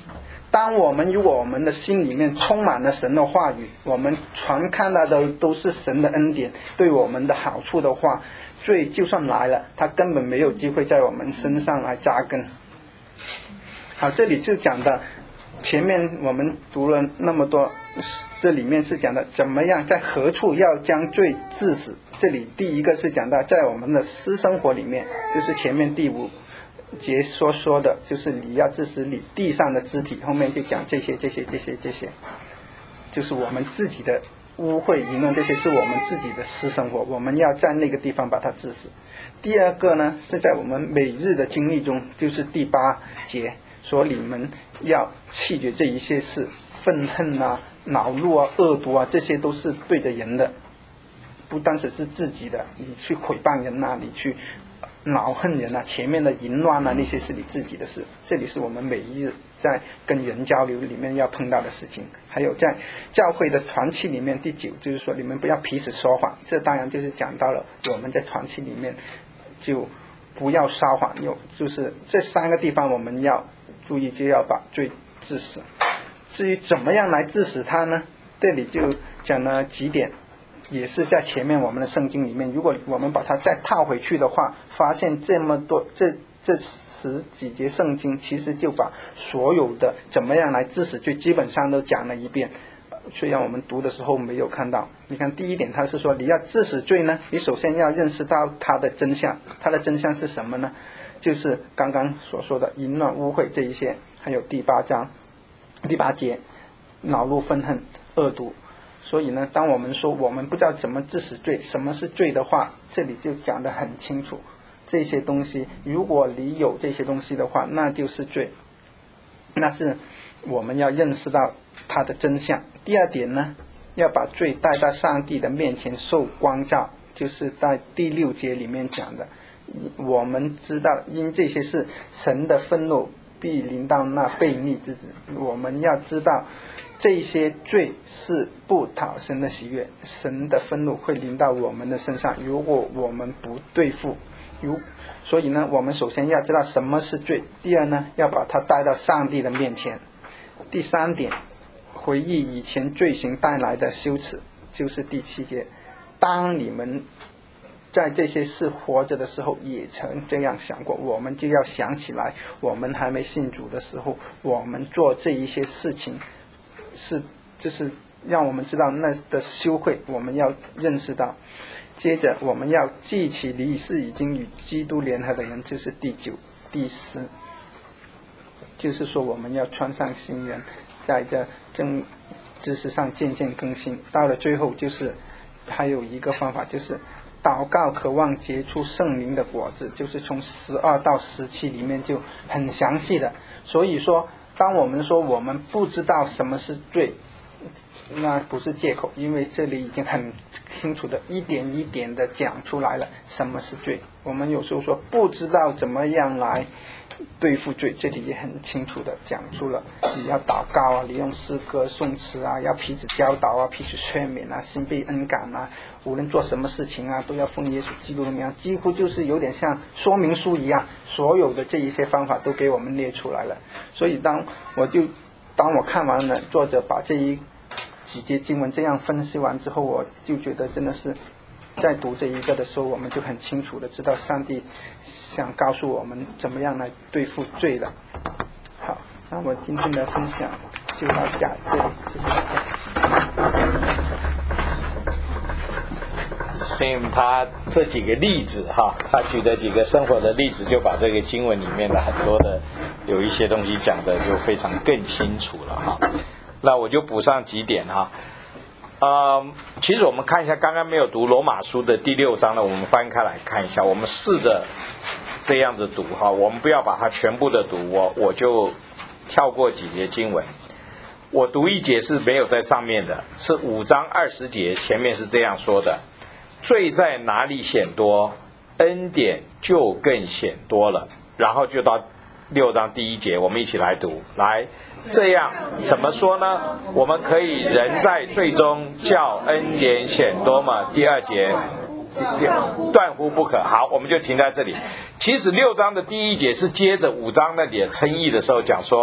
如果我们的心里面充满了神的话语，我们全看到的都是神的恩典对我们的好处的话，罪就算来了，它根本没有机会在我们身上来扎根。好，这里就讲的前面我们读了那么多，这里面是讲的怎么样在何处要将罪治死。这里第一个是讲到在我们的私生活里面，就是前面第5节所说的，就是你要治死你地上的肢体，后面就讲这些，就是我们自己的污秽淫乱，这些是我们自己的私生活，我们要在那个地方把它治死。第二个呢，是在我们每日的经历中，就是第8节说你们要弃绝这一些事，愤恨啊、恼怒啊、恶毒啊，这些都是对着人的，不单只是自己的，你去毁谤人啊，你去恼恨人啊，前面的淫乱啊，那些是你自己的事。这里是我们每一日在跟人交流里面要碰到的事情。还有在教会的团契里面，第9就是说你们不要彼此说谎，这当然就是讲到了我们在团契里面就不要撒谎，就是这3个地方我们要注意，就要把罪治死。至于怎么样来治死它呢，这里就讲了几点，也是在前面我们的圣经里面，如果我们把它再套回去的话，发现这么多这10几节圣经其实就把所有的怎么样来治死罪基本上都讲了一遍。虽然我们读的时候没有看到，你看第1点他是说你要治死罪呢，你首先要认识到它的真相。它的真相是什么呢？就是刚刚所说的淫乱污秽这一些，还有第8节恼怒愤恨恶毒。所以呢，当我们说我们不知道怎么治死罪，什么是罪的话，这里就讲得很清楚，这些东西如果你有这些东西的话，那就是罪，那是我们要认识到它的真相。第2点呢，要把罪带到上帝的面前受光照，就是在第6节里面讲的，我们知道因这些事神的愤怒必临到那悖逆之子。我们要知道这些罪是不讨神的喜悦，神的愤怒会临到我们的身上，如果我们不对付。所以呢，我们首先要知道什么是罪。第2呢，要把它带到上帝的面前。第3点，回忆以前罪行带来的羞耻，就是第7节，当你们在这些事活着的时候也曾这样想过，我们就要想起来我们还没信主的时候，我们做这一些事情就是让我们知道那的羞愧，我们要认识到。接着我们要记起你是已经与基督联合的人，就是第9、第10，就是说我们要穿上新人，在这正知识上渐渐更新。到了最后，就是还有一个方法，就是祷告渴望结出圣灵的果子，就是从12到17里面就很详细的。所以说当我们说我们不知道什么是罪，那不是借口，因为这里已经很清楚的一点一点的讲出来了什么是罪。我们有时候说不知道怎么样来对付罪，这里也很清楚的讲出了，你要祷告啊，你用诗歌颂词啊，要彼此教导啊，彼此劝勉啊，心被恩感啊，无论做什么事情啊，都要奉耶稣基督的名，几乎就是有点像说明书一样，所有的这一些方法都给我们列出来了。所以当我看完了作者把这几节经文这样分析完之后，我就觉得真的是在读这一个的时候，我们就很清楚的知道上帝想告诉我们怎么样来对付罪了。好，那我今天的分享就到这里，谢谢大家。 Sam 他这几个例子他举的几个生活的例子，就把这个经文里面的很多的有一些东西讲的就非常更清楚了那我就补上几点其实我们看一下，刚刚没有读罗马书的第6章呢，我们翻开来看一下，我们试着这样子读我们不要把它全部的读，我就跳过几节经文。我读一节是没有在上面的，是5章20节，前面是这样说的：罪在哪里显多，恩典就更显多了。然后就到6章第1节，我们一起来读。来，这样怎么说呢？我们可以人在罪中叫恩典显多吗？第2节断乎不可。好，我们就停在这里。其实6章的第1节是接着5章那里的称义的时候讲说，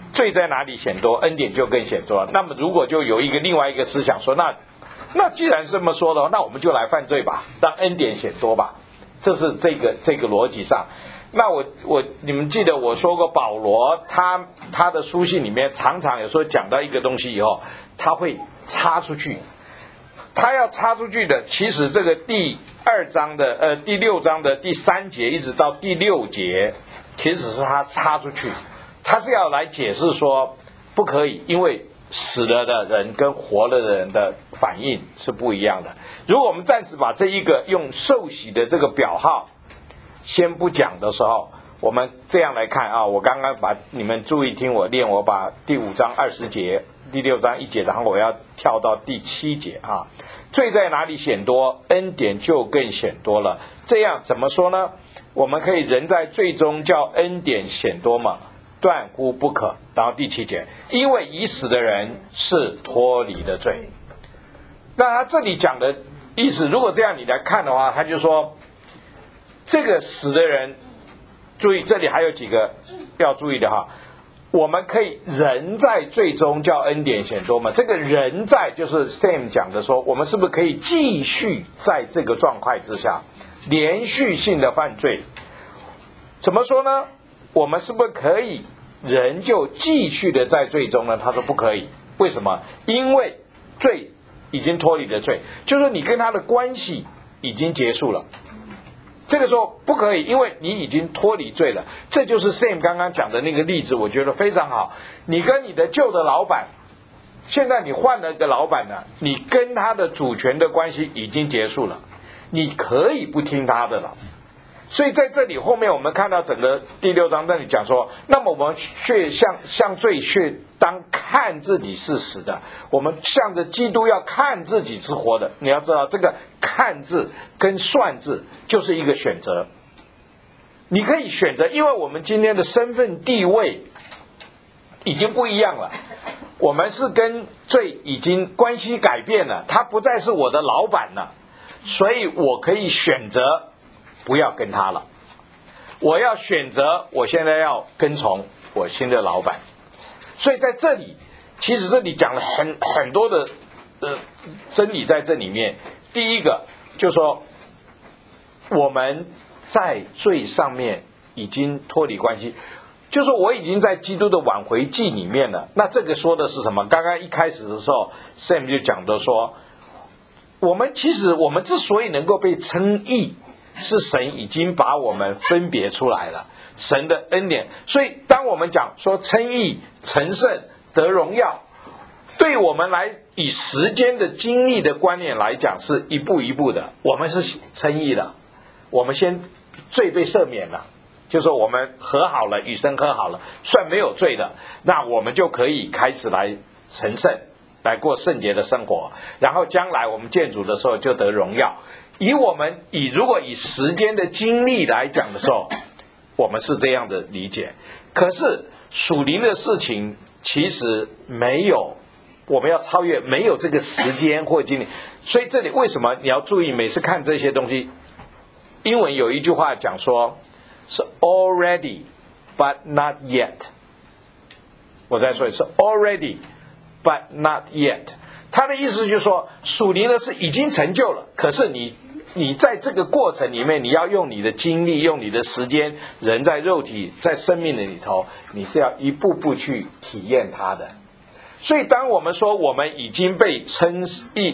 罪在哪里显多，恩典就更显多。那么如果就有另外一个思想说，那既然这么说的话，那我们就来犯罪吧，让恩典显多吧。这是这个逻辑上。那你们记得我说过，保罗他的书信里面常常有时候讲到一个东西以后，他会插出去。他要插出去的，其实这个第6章的第3节一直到第6节，其实是他插出去，他是要来解释说不可以，因为死了的人跟活了的人的反应是不一样的。如果我们暂时把这一个用受洗的这个表号先不讲的时候，我们这样来看啊，我刚刚把你们注意听我念，我把第5章20节、第6章1节，然后我要跳到第7节啊。罪在哪里显多，恩典就更显多了。这样怎么说呢？我们可以人在罪中叫恩典显多吗？断乎不可。然后第7节，因为已死的人是脱离了罪。那他这里讲的意思，如果这样你来看的话，他就说这个死的人，注意这里还有几个要注意的哈。我们可以人在罪中叫恩典显多吗？这个人在就是 Sam 讲的说，我们是不是可以继续在这个状态之下连续性的犯罪？怎么说呢？我们是不是可以人就继续的在罪中呢？他说不可以。为什么？因为罪已经脱离了罪，就是说你跟他的关系已经结束了。这个时候不可以，因为你已经脱离罪了。这就是 Sam 刚刚讲的那个例子，我觉得非常好。你跟你的旧的老板，现在你换了个老板呢，你跟他的主权的关系已经结束了，你可以不听他的了。所以在这里后面我们看到整个第6章这里讲说，那么我们却向罪却当看自己是死的，我们向着基督要看自己是活的。你要知道这个看字跟算字就是一个选择，你可以选择，因为我们今天的身份地位已经不一样了，我们是跟罪已经关系改变了，他不再是我的老板了，所以我可以选择不要跟他了，我要选择我现在要跟从我新的老板。所以在这里其实这里讲了很多的真理在这里面。第一个就是说我们在罪上面已经脱离关系，就是说我已经在基督的挽回记里面了。那这个说的是什么？刚刚一开始的时候 Sam 就讲的说，我们之所以能够被称义，是神已经把我们分别出来了，神的恩典。所以当我们讲说称义、成圣、得荣耀，对我们来以时间的经历的观念来讲是一步一步的。我们是称义了，我们先罪被赦免了，就是说我们和好了，与神和好了，算没有罪的，那我们就可以开始来成圣，来过圣洁的生活，然后将来我们见主的时候就得荣耀。如果以时间的经历来讲的时候，我们是这样的理解。可是属灵的事情其实没有，我们要超越，没有这个时间或经历。所以这里为什么你要注意，每次看这些东西，英文有一句话讲说是 already but not yet。 我再说一次 already but not yet， 他的意思就是说属灵的事已经成就了，可是你在这个过程里面，你要用你的精力，用你的时间，人在肉体在生命的里头，你是要一步步去体验它的。所以当我们说我们已经被称义、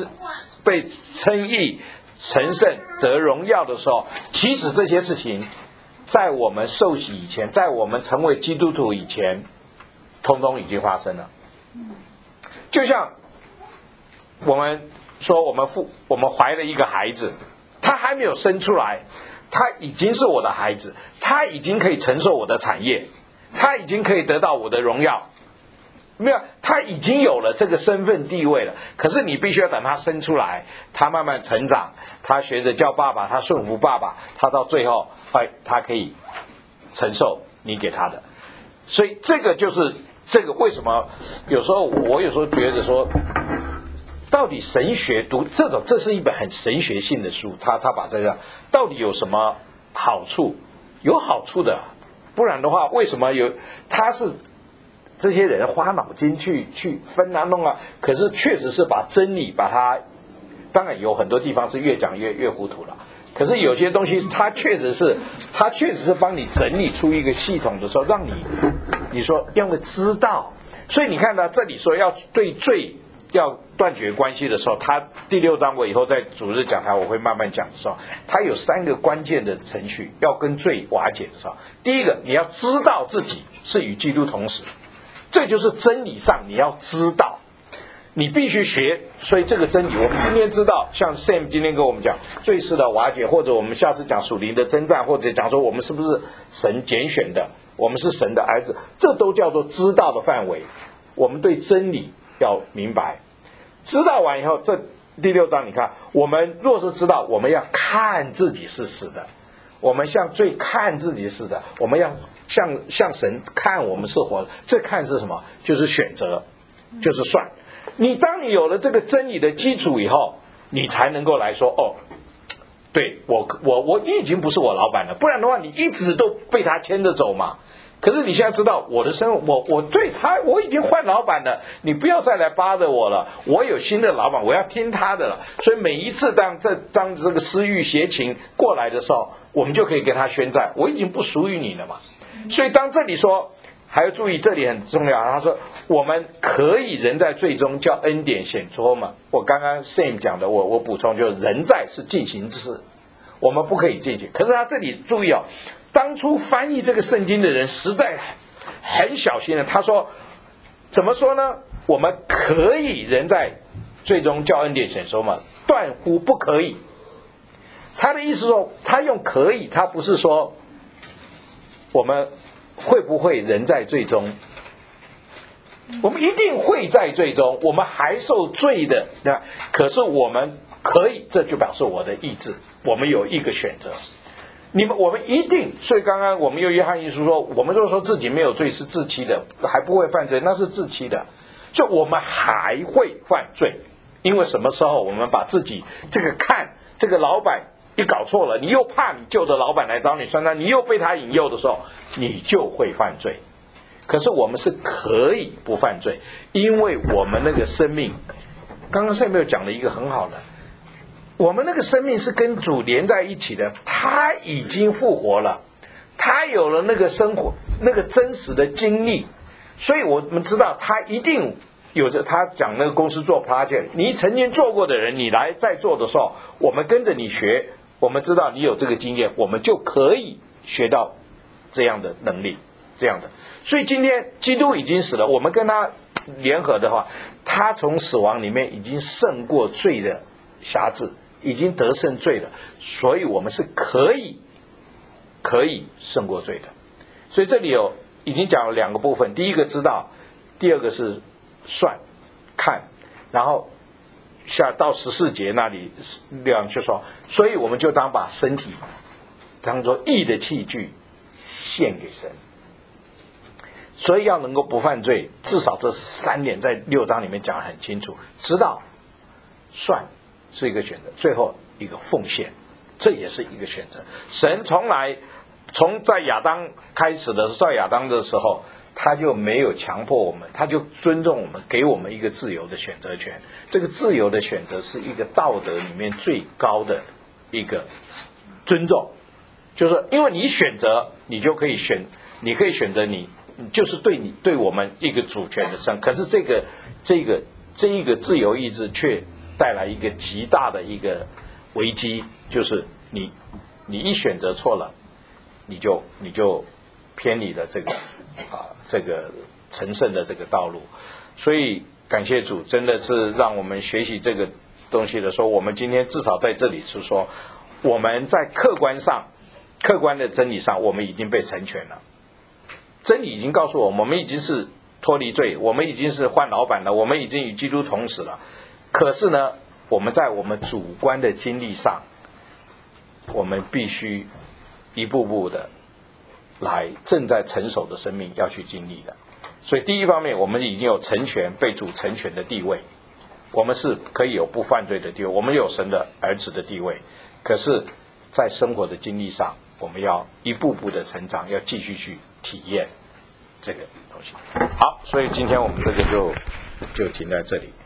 成圣、得荣耀的时候，其实这些事情在我们受洗以前，在我们成为基督徒以前，通通已经发生了。就像我们说我们怀了一个孩子，他还没有生出来，他已经是我的孩子，他已经可以承受我的产业，他已经可以得到我的荣耀，没有，他已经有了这个身份地位了。可是你必须要等他生出来，他慢慢成长，他学着叫爸爸，他顺服爸爸，他到最后他可以承受你给他的。所以这个就是这个为什么我有时候觉得说，到底神学读这是一本很神学性的书，他把这个到底有什么好处？有好处的，不然的话为什么他是这些人花脑筋去分啊弄啊，可是确实是把真理把它，当然有很多地方是越讲越糊涂了。可是有些东西它确实是帮你整理出一个系统的时候，让你说要个知道。所以你看到这里说要对罪要断绝关系的时候，他第6章我以后在主日讲台我会慢慢讲的时候，他有3个关键的程序要跟罪瓦解的时候。第一个，你要知道自己是与基督同时，这就是真理上你要知道，你必须学。所以这个真理我们今天知道，像 Sam 今天跟我们讲罪式的瓦解，或者我们下次讲属灵的征战，或者讲说我们是不是神拣选的，我们是神的儿子，这都叫做知道的范围。我们对真理要明白，知道完以后，这第6章你看，我们若是知道，我们要看自己是死的，我们像罪看自己似的，我们要像神看我们是活的。这看是什么？就是选择，就是算。当你有了这个真理的基础以后，你才能够来说，哦，对，你已经不是我老板了，不然的话你一直都被他牵着走嘛。可是你现在知道我的生活，我对他我已经换老板了，你不要再来巴着我了，我有新的老板，我要听他的了。所以每一次当这个私欲邪情过来的时候，我们就可以跟他宣战，我已经不属于你了嘛。所以当这里说，还要注意，这里很重要，他说我们可以人在罪中叫恩典显出嘛。我刚刚 Sam 讲的，我补充就是人在是进行式，我们不可以进行。可是他这里注意哦，当初翻译这个圣经的人实在很小心的，他说怎么说呢？我们可以人在罪中叫恩典显出嘛，断乎不可以。他的意思说，他用可以，他不是说我们会不会人在罪中，我们一定会在罪中，我们还受罪的，可是我们可以，这就表示我的意志，我们有一个选择。我们一定，所以刚刚我们用约翰一书说，我们若说自己没有罪是自欺的，还不会犯罪，那是自欺的。所以我们还会犯罪，因为什么时候我们把自己这个老板一搞错了，你又怕你旧的老板来找你算账，你又被他引诱的时候，你就会犯罪。可是我们是可以不犯罪，因为我们那个生命，刚刚上面有讲了一个很好的，我们那个生命是跟主连在一起的，他已经复活了，他有了那个生活那个真实的经历，所以我们知道他一定有着。他讲那个公司做 project， 你曾经做过的人，你来再做的时候，我们跟着你学，我们知道你有这个经验，我们就可以学到这样的能力，这样的。所以今天基督已经死了，我们跟他联合的话，他从死亡里面已经胜过罪的辖制，已经得胜罪了，所以我们是可以胜过罪的。所以这里已经讲了2个部分，第一个知道，第二个是算看，然后下到14节那里就说，所以我们就当把身体当作义的器具献给神。所以要能够不犯罪，至少这3点在6章里面讲得很清楚。知道算是一个选择，最后一个奉献，这也是一个选择。神从在亚当开始的造亚当的时候，他就没有强迫我们，他就尊重我们，给我们一个自由的选择权。这个自由的选择是一个道德里面最高的一个尊重，就是因为你选择，你就可以你可以选择你就是对我们一个主权的生。可是这个自由意志却带来一个极大的一个危机，就是你一选择错了，你就偏离了这个成圣的这个道路。所以感谢主，真的是让我们学习这个东西的时候，我们今天至少在这里是说，我们在客观的真理上，我们已经被成全了。真理已经告诉我们已经是脱离罪，我们已经是换老板了，我们已经与基督同死了。可是呢，我们在我们主观的经历上，我们必须一步步的来正在成熟的生命要去经历的。所以第一方面，我们已经有成全被主成全的地位，我们是可以有不犯罪的地位，我们有神的儿子的地位。可是在生活的经历上，我们要一步步的成长，要继续去体验这个东西。好，所以今天我们这个就停在这里。